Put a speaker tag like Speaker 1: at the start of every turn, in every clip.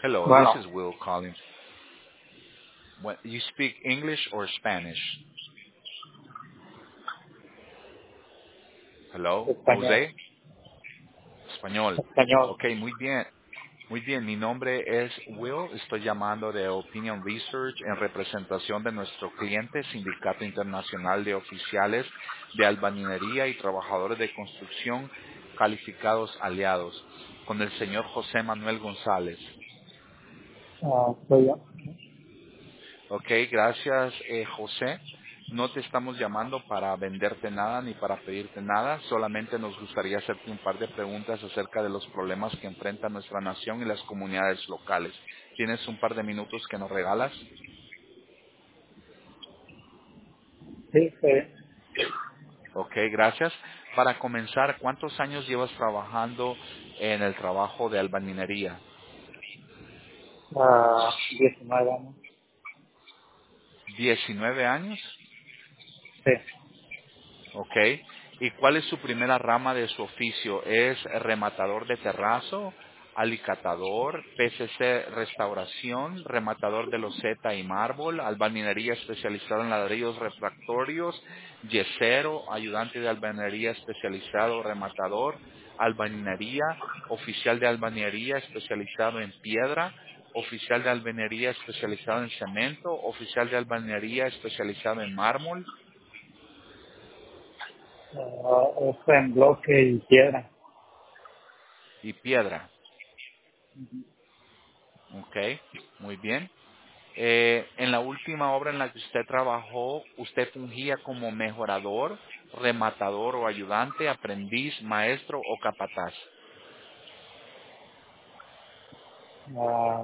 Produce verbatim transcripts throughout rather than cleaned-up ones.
Speaker 1: Hello, this
Speaker 2: Bueno,
Speaker 1: is Will calling. What, you speak English or Spanish? Hello,
Speaker 2: español.
Speaker 1: Jose. Español.
Speaker 2: Español.
Speaker 1: Ok, muy bien. Muy bien, mi nombre es Will. Estoy llamando de Opinion Research en representación de nuestro cliente, Sindicato Internacional de Oficiales de Albañilería y Trabajadores de Construcción Calificados Aliados, con el señor José Manuel González.
Speaker 2: Ah, soy yo.
Speaker 1: Ok, gracias, eh, José. No te estamos llamando para venderte nada ni para pedirte nada, solamente nos gustaría hacerte un par de preguntas acerca de los problemas que enfrenta nuestra nación y las comunidades locales. ¿Tienes un par de minutos que nos regalas?
Speaker 2: Sí, sí.
Speaker 1: Ok, gracias. Para comenzar, ¿cuántos años llevas trabajando en el trabajo de albañilería?
Speaker 2: Ah, diecinueve años.
Speaker 1: ¿diecinueve años?
Speaker 2: Sí.
Speaker 1: Ok. ¿Y cuál es su primera rama de su oficio? ¿Es rematador de terrazo, alicatador, P C C restauración, rematador de loseta y mármol, albañilería especializada en ladrillos refractorios, yesero, ayudante de albañilería especializado, rematador, albañilería, oficial de albañilería especializado en piedra, oficial de albañilería especializado en cemento, oficial de albañilería especializado en mármol
Speaker 2: Ah, es en bloque y piedra.
Speaker 1: y piedra? Ok, muy bien. Eh, en la última obra en la que usted trabajó, ¿usted fungía como mejorador, rematador o ayudante, aprendiz, maestro o capataz?
Speaker 2: Ah,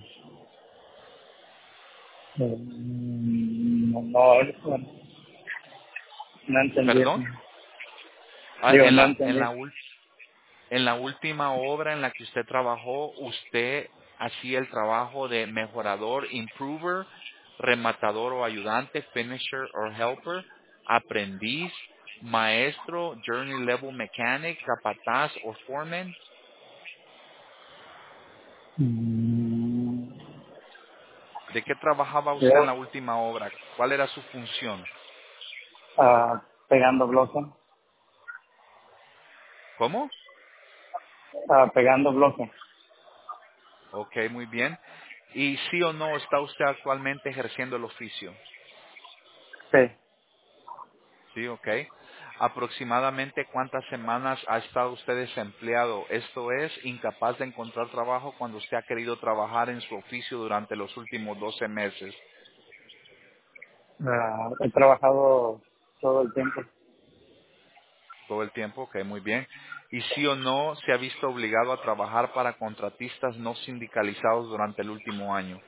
Speaker 2: eh, no, no, eso no entendí eso.
Speaker 1: ¿Perdón? Ah,
Speaker 2: Digo,
Speaker 1: en
Speaker 2: no
Speaker 1: la, en
Speaker 2: entendí.
Speaker 1: la, ul- en la última obra en la que usted trabajó, ¿usted hacía el trabajo de mejorador, improver, rematador o ayudante, finisher o helper, aprendiz, maestro, journey level mechanic, capataz o foreman?
Speaker 2: Mm,
Speaker 1: ¿De qué trabajaba
Speaker 2: yo,
Speaker 1: usted en la última obra? ¿Cuál era su función?
Speaker 2: ah, pegando bloque.
Speaker 1: ¿Cómo?
Speaker 2: Ah, pegando bloque.
Speaker 1: Ok, muy bien. ¿Y sí o no está usted actualmente ejerciendo el oficio?
Speaker 2: Sí.
Speaker 1: Sí, ok. ¿Aproximadamente cuántas semanas ha estado usted desempleado? Esto es, incapaz de encontrar trabajo cuando usted ha querido trabajar en su oficio durante los últimos doce meses.
Speaker 2: Ah, he trabajado todo el tiempo.
Speaker 1: Todo el tiempo, ok, muy bien. ¿Y sí o no se ha visto obligado a trabajar para contratistas no sindicalizados durante el último año?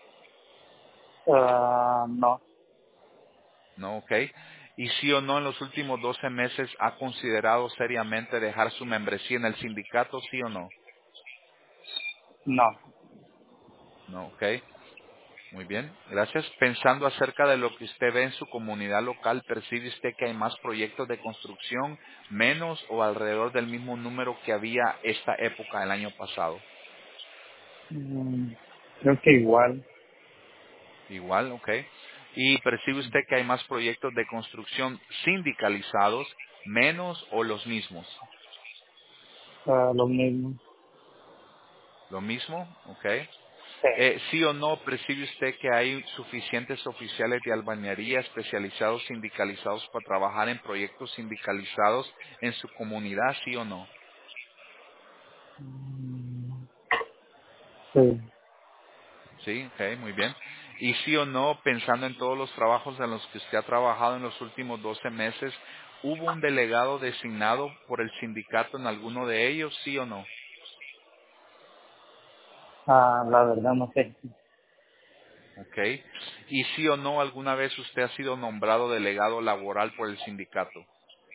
Speaker 2: Ah, no,
Speaker 1: ¿No? ¿Ok? ¿Y sí o no en los últimos doce meses ha considerado seriamente dejar su membresía en el sindicato, sí o no?
Speaker 2: no.
Speaker 1: ¿No? ¿Ok? Muy bien, gracias. Pensando acerca de lo que usted ve en su comunidad local, ¿percibe usted que hay más proyectos de construcción, menos o alrededor del mismo número que había esta época del año pasado?
Speaker 2: Mm, creo que igual.
Speaker 1: Igual, ¿ok? ¿Y percibe usted que hay más proyectos de construcción sindicalizados, menos o los mismos?
Speaker 2: Ah, lo mismo.
Speaker 1: Lo mismo, ¿ok?
Speaker 2: Sí.
Speaker 1: Eh, ¿Sí o no percibe usted que hay suficientes oficiales de albañilería especializados sindicalizados para trabajar en proyectos sindicalizados en su comunidad, sí o no?
Speaker 2: Mm, sí.
Speaker 1: Sí, ok, muy bien. ¿Y sí o no, pensando en todos los trabajos en los que usted ha trabajado en los últimos doce meses, hubo un delegado designado por el sindicato en alguno de ellos, sí o no?
Speaker 2: Ah, la verdad no sé.
Speaker 1: Ok. ¿Y sí o no, alguna vez usted ha sido nombrado delegado laboral por el sindicato?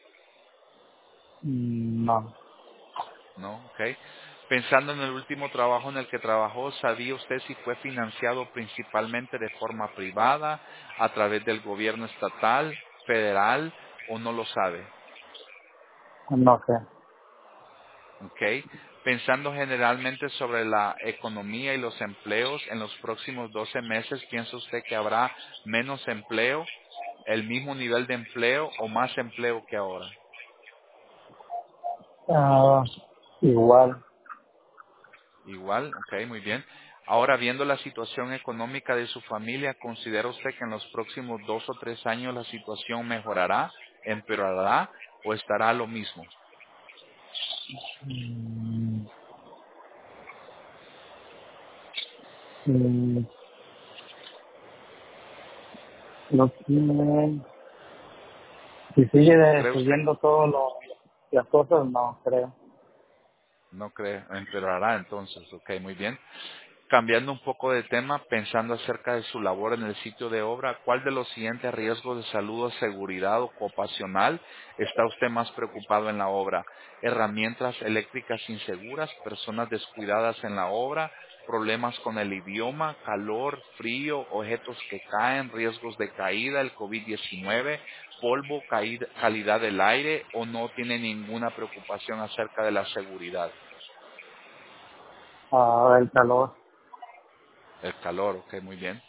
Speaker 2: Mm, no.
Speaker 1: ¿No? ¿Ok? Pensando en el último trabajo en el que trabajó, ¿sabía usted si fue financiado principalmente de forma privada, a través del gobierno estatal, federal, o no lo sabe?
Speaker 2: No sé.
Speaker 1: ¿Ok? Pensando generalmente sobre la economía y los empleos en los próximos doce meses, ¿piensa usted que habrá menos empleo, el mismo nivel de empleo o más empleo que ahora?
Speaker 2: Ah, igual.
Speaker 1: Igual, ok, muy bien. Ahora, viendo la situación económica de su familia, ¿considera usted que en los próximos dos o tres años la situación mejorará, empeorará o estará lo mismo?
Speaker 2: Mm, mm, no tiene- si sigue
Speaker 1: ¿Cree usted?
Speaker 2: subiendo todo lo, las cosas, no creo.
Speaker 1: No cree, empeorará entonces, ok, muy bien. Cambiando un poco de tema, pensando acerca de su labor en el sitio de obra, ¿cuál de los siguientes riesgos de salud o seguridad ocupacional está usted más preocupado en la obra? Herramientas eléctricas inseguras, personas descuidadas en la obra, problemas con el idioma, calor, frío, objetos que caen, riesgos de caída, el COVID diecinueve, polvo, caída- calidad del aire, o no tiene ninguna preocupación acerca de la seguridad.
Speaker 2: Ah, el calor,
Speaker 1: El calor, ok, muy bien.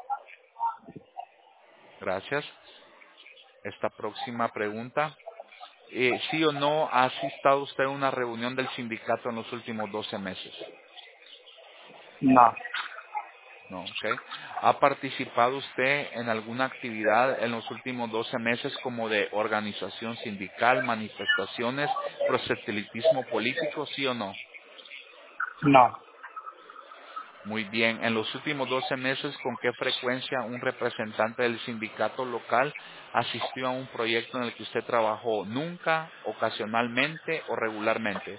Speaker 1: Gracias. Esta próxima pregunta. Eh, ¿Sí o no ha asistido usted a una reunión del sindicato en los últimos doce meses?
Speaker 2: no,
Speaker 1: No, ok. ¿Ha participado usted en alguna actividad en los últimos doce meses como de organización sindical, manifestaciones, proselitismo político, sí o no?
Speaker 2: no.
Speaker 1: Muy bien. En los últimos doce meses, ¿con qué frecuencia un representante del sindicato local asistió a un proyecto en el que usted trabajó? ¿Nunca, ocasionalmente o regularmente?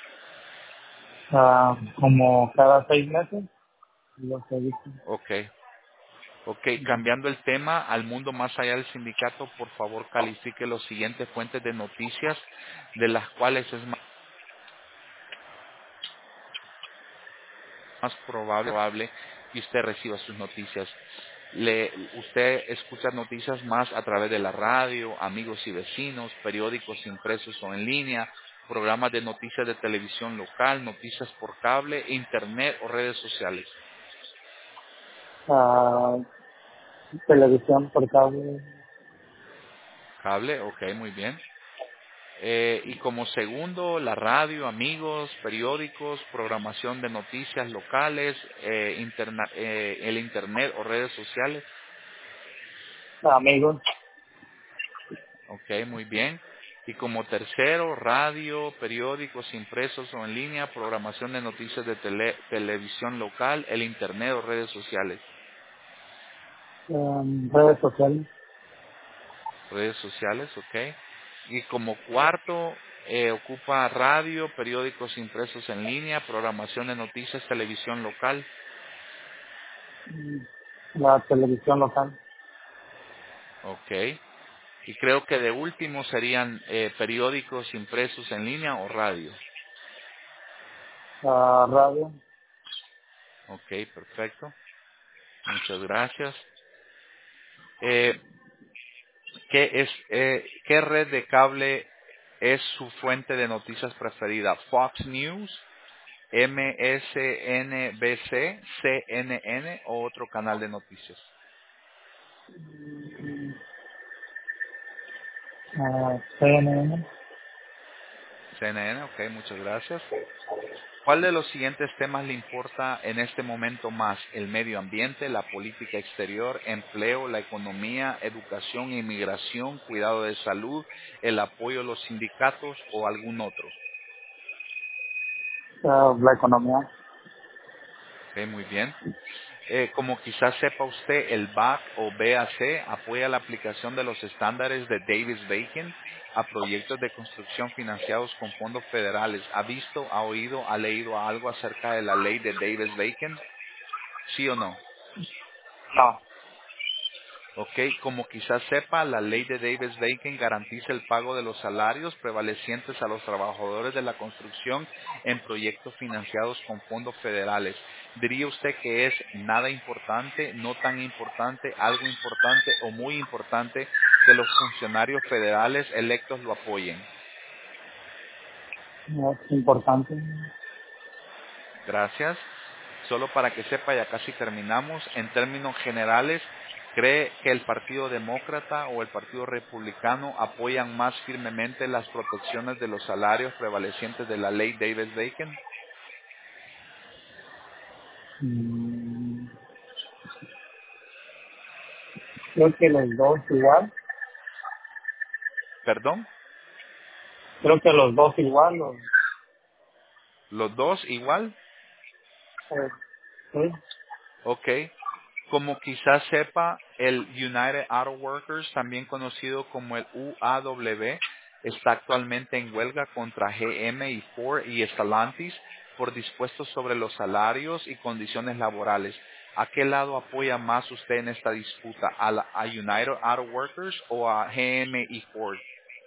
Speaker 2: Ah, como cada seis meses, lo que dice.
Speaker 1: Ok. Ok, cambiando el tema al mundo más allá del sindicato, por favor califique las siguientes fuentes de noticias de las cuales es más más probable, probable que usted reciba sus noticias. Le, usted escucha noticias más a través de la radio, amigos y vecinos, periódicos impresos o en línea, programas de noticias de televisión local, noticias por cable, internet o redes sociales.
Speaker 2: Ah, televisión por cable.
Speaker 1: Cable, ok, muy bien. Eh, y como segundo, la radio, amigos, periódicos, programación de noticias locales, eh, interna- eh, el internet o redes sociales.
Speaker 2: Amigos,
Speaker 1: Ok, muy bien. Y como tercero, radio, periódicos impresos o en línea, programación de noticias de tele- televisión local, el internet o redes sociales.
Speaker 2: em, redes sociales.
Speaker 1: Redes sociales, ok. Y como cuarto, eh, ocupa radio, periódicos impresos en línea, programación de noticias, televisión local.
Speaker 2: La televisión local.
Speaker 1: Ok. Y creo que de último serían eh, periódicos impresos en línea o radio.
Speaker 2: Ah, radio.
Speaker 1: Ok, perfecto. Muchas gracias. Eh, ¿qué, es, eh, ¿Qué red de cable es su fuente de noticias preferida? ¿Fox News, M S N B C, C N N o otro canal de noticias?
Speaker 2: Ah, C N N.
Speaker 1: C N N, ok, muchas gracias. ¿Cuál de los siguientes temas le importa en este momento más? ¿El medio ambiente, la política exterior, empleo, la economía, educación, inmigración, cuidado de salud, el apoyo a los sindicatos o algún otro?
Speaker 2: Ah, la economía.
Speaker 1: Ok, muy bien. Eh, como quizás sepa usted, el B A C o B A C apoya la aplicación de los estándares de Davis-Bacon a proyectos de construcción financiados con fondos federales. ¿Ha visto, ha oído, ha leído algo acerca de la ley de Davis-Bacon? ¿Sí o no?
Speaker 2: No.
Speaker 1: Ok, como quizás sepa, la ley de Davis-Bacon garantiza el pago de los salarios prevalecientes a los trabajadores de la construcción en proyectos financiados con fondos federales. ¿Diría usted que es nada importante, no tan importante, algo importante o muy importante que los funcionarios federales electos lo apoyen?
Speaker 2: No es importante.
Speaker 1: Gracias. Solo para que sepa, ya casi terminamos. En términos generales, ¿cree que el Partido Demócrata o el Partido Republicano apoyan más firmemente las protecciones de los salarios prevalecientes de la ley Davis-Bacon?
Speaker 2: Mm, creo que los dos igual.
Speaker 1: ¿Perdón?
Speaker 2: Creo que los dos igual. O,
Speaker 1: ¿Los dos igual?
Speaker 2: o- sí.
Speaker 1: Ok. Como quizás sepa, el United Auto Workers, también conocido como el U A W, está actualmente en huelga contra G M y Ford y Stellantis por dispuestos sobre los salarios y condiciones laborales. ¿A qué lado apoya más usted en esta disputa? ¿A, la, a United Auto Workers o a G M y Ford?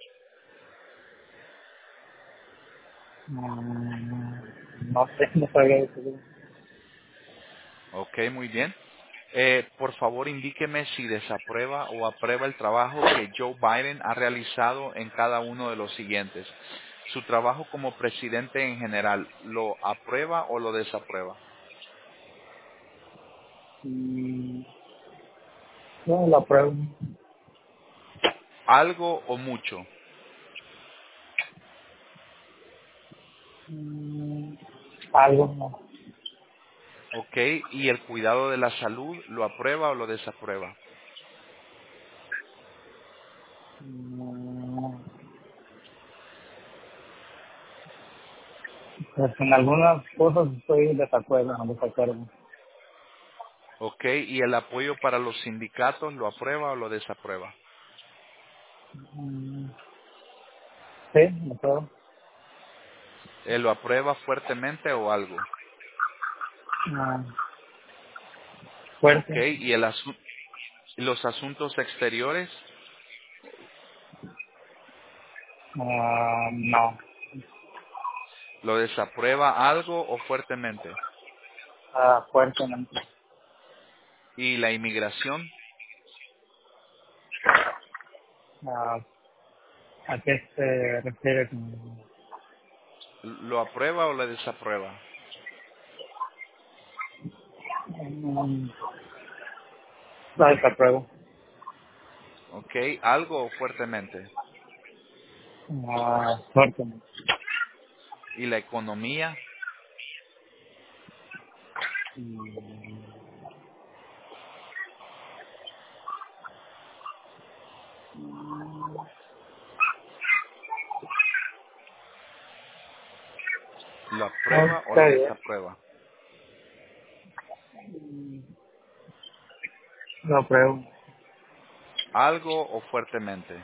Speaker 2: Mm, no sé, no sabría decir.
Speaker 1: Ok, muy bien. Eh, por favor, indíqueme si desaprueba o aprueba el trabajo que Joe Biden ha realizado en cada uno de los siguientes. Su trabajo como presidente en general, ¿lo aprueba o lo desaprueba?
Speaker 2: Mm, no, la prueba.
Speaker 1: ¿Algo o mucho?
Speaker 2: Mm, algo no.
Speaker 1: Ok, ¿y el cuidado de la salud, lo aprueba o lo desaprueba?
Speaker 2: Mm, pues en algunas cosas estoy en desacuerdo, no desacuerdo.
Speaker 1: Ok, ¿y el apoyo para los sindicatos, lo aprueba o lo desaprueba?
Speaker 2: Mm, sí, me puedo.
Speaker 1: Eh, ¿Lo aprueba fuertemente o algo?
Speaker 2: Ah,
Speaker 1: Ok,
Speaker 2: fuerte.
Speaker 1: ¿y el asu- los asuntos exteriores,
Speaker 2: Ah, no.
Speaker 1: lo desaprueba algo o fuertemente?
Speaker 2: Ah, fuertemente.
Speaker 1: ¿Y la inmigración,
Speaker 2: Ah, ¿a qué se refiere? con-
Speaker 1: lo aprueba o lo desaprueba?
Speaker 2: Mm, la desapruebo.
Speaker 1: Ok, algo o fuertemente.
Speaker 2: Ah, fuertemente.
Speaker 1: ¿Y la economía,
Speaker 2: Mm,
Speaker 1: lo aprueba o
Speaker 2: ok,
Speaker 1: lo desaprueba?
Speaker 2: lo apruebo.
Speaker 1: Algo o fuertemente.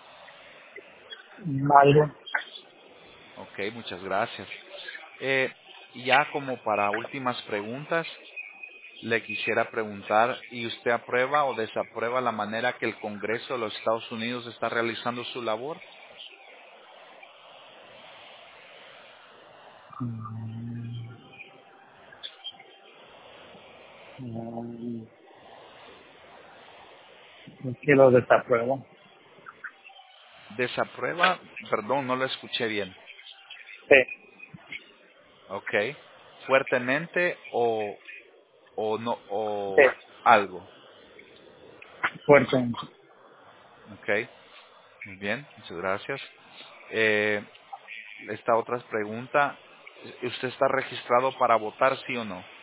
Speaker 2: Algo.
Speaker 1: Ok, muchas gracias. Eh, ya como para últimas preguntas, le quisiera preguntar, ¿y usted aprueba o desaprueba la manera que el Congreso de los Estados Unidos está realizando su labor?
Speaker 2: Mm, mm, es que lo desapruebo.
Speaker 1: ¿Desaprueba? Perdón, no lo escuché bien.
Speaker 2: Sí,
Speaker 1: Ok. ¿Fuertemente o, o no
Speaker 2: sí,
Speaker 1: o algo?
Speaker 2: fuertemente.
Speaker 1: Ok. Muy bien, muchas gracias. Eh, esta otra pregunta, ¿usted está registrado para votar, sí o no?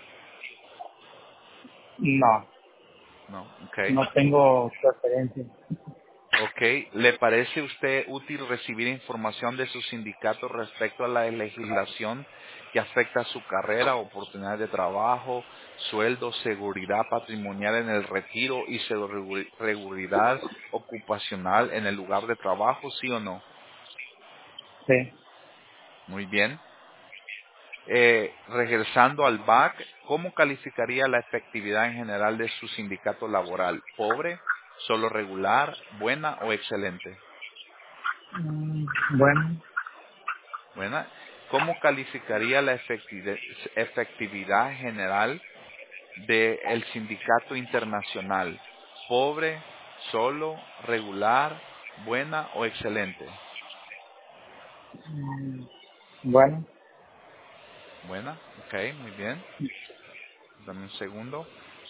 Speaker 2: No,
Speaker 1: No, ok.
Speaker 2: no tengo preferencia.
Speaker 1: Ok, ¿le parece a usted útil recibir información de su sindicato respecto a la legislación que afecta a su carrera, oportunidades de trabajo, sueldo, seguridad patrimonial en el retiro y seguri- seguridad ocupacional en el lugar de trabajo, sí o no?
Speaker 2: Sí.
Speaker 1: Muy bien. Eh, regresando al B A C, ¿cómo calificaría la efectividad en general de su sindicato laboral? ¿Pobre, solo regular, buena o excelente?
Speaker 2: Mm, bueno,
Speaker 1: Buena. ¿Cómo calificaría la efectividad, efectividad general del sindicato internacional? ¿Pobre, solo, regular, buena o excelente?
Speaker 2: mm, bueno,
Speaker 1: Buena. Ok, muy bien. Dame un segundo.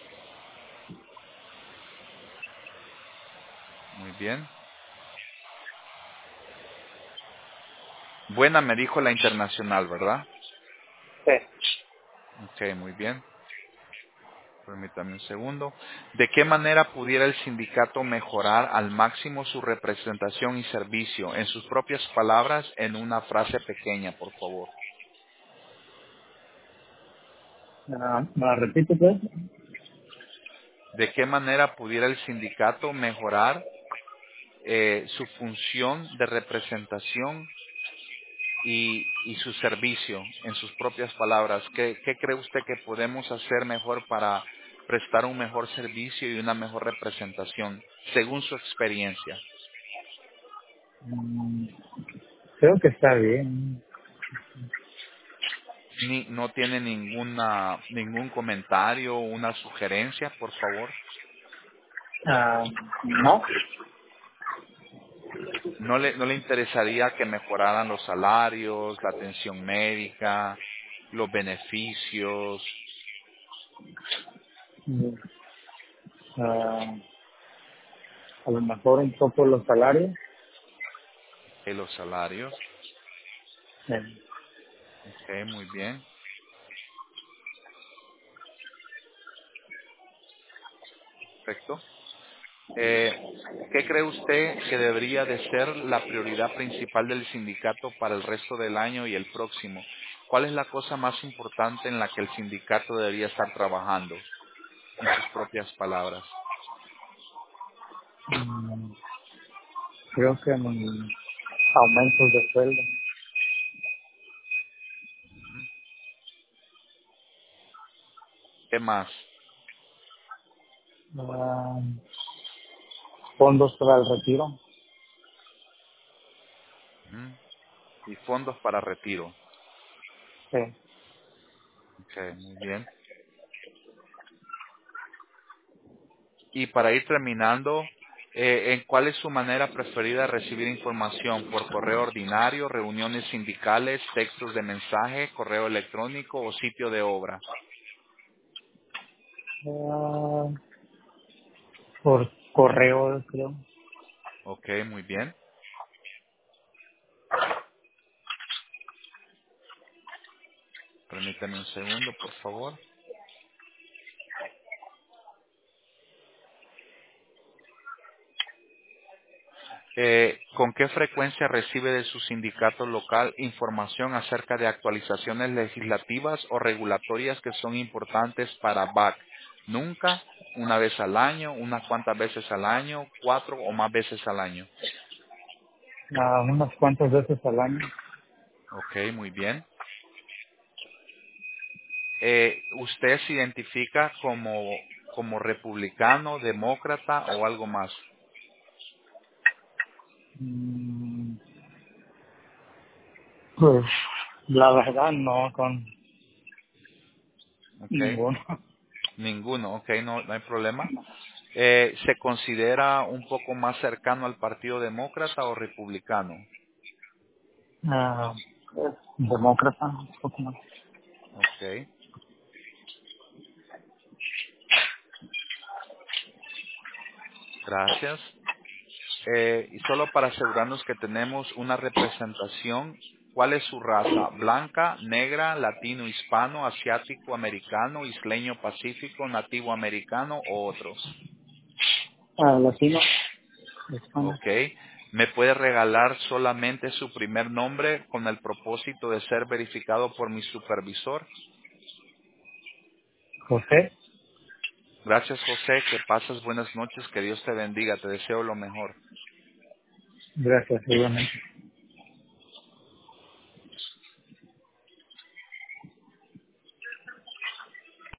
Speaker 1: Muy bien. Buena, me dijo la internacional, ¿verdad?
Speaker 2: Sí.
Speaker 1: Ok, muy bien. Permítame un segundo. ¿De qué manera pudiera el sindicato mejorar al máximo su representación y servicio? En sus propias palabras, en una frase pequeña, por favor.
Speaker 2: Ah, ¿me la repite, pues?
Speaker 1: ¿De qué manera pudiera el sindicato mejorar eh, su función de representación y, y su servicio? En sus propias palabras, ¿qué, qué cree usted que podemos hacer mejor para prestar un mejor servicio y una mejor representación, según su experiencia?
Speaker 2: Mm, creo que está bien.
Speaker 1: Ni, no tiene ninguna ningún comentario o una sugerencia, por favor.
Speaker 2: Ah, no.
Speaker 1: ¿No le, no le interesaría que mejoraran los salarios, la atención médica, los beneficios
Speaker 2: Mm, ah, a lo mejor un poco los salarios.
Speaker 1: y los salarios?
Speaker 2: Eh,
Speaker 1: Ok, muy bien, perfecto. Eh, ¿Qué cree usted que debería de ser la prioridad principal del sindicato para el resto del año y el próximo? ¿Cuál es la cosa más importante en la que el sindicato debería estar trabajando? En sus propias palabras.
Speaker 2: mm, creo que mm, aumentos de sueldo.
Speaker 1: Ujú. ¿Qué más?
Speaker 2: Ah, fondos para el retiro.
Speaker 1: Ujú. Y fondos para retiro.
Speaker 2: Sí.
Speaker 1: Ok, muy bien. Y para ir terminando, eh, ¿en cuál es su manera preferida de recibir información? ¿Por correo ordinario, reuniones sindicales, textos de mensaje, correo electrónico o sitio de obra?
Speaker 2: Ah, por correo, creo.
Speaker 1: Ok, muy bien. Permítame un segundo, por favor. Eh, ¿Con qué frecuencia recibe de su sindicato local información acerca de actualizaciones legislativas o regulatorias que son importantes para B A C? ¿Nunca? ¿Una vez al año? ¿Unas cuantas veces al año? ¿Cuatro o más veces al año?
Speaker 2: Ah, unas cuantas veces al año.
Speaker 1: Ok, muy bien. Eh, ¿Usted se identifica como, como republicano, demócrata o algo más?
Speaker 2: Mm, pues la verdad no con
Speaker 1: Ok,
Speaker 2: ninguno.
Speaker 1: ninguno, ok, no, no hay problema. Eh, ¿Se considera un poco más cercano al Partido Demócrata o Republicano?
Speaker 2: Ah, pues, demócrata, un poco más.
Speaker 1: Ok, gracias. Eh, y solo para asegurarnos que tenemos una representación, ¿cuál es su raza? ¿Blanca, negra, latino, hispano, asiático, americano, isleño, pacífico, nativo americano o otro?
Speaker 2: Ah, latino, hispano.
Speaker 1: Ok. ¿Me puede regalar solamente su primer nombre con el propósito de ser verificado por mi supervisor?
Speaker 2: José,
Speaker 1: Gracias, José. Que pases buenas noches. Que Dios te bendiga. Te deseo lo mejor.
Speaker 2: gracias, igualmente.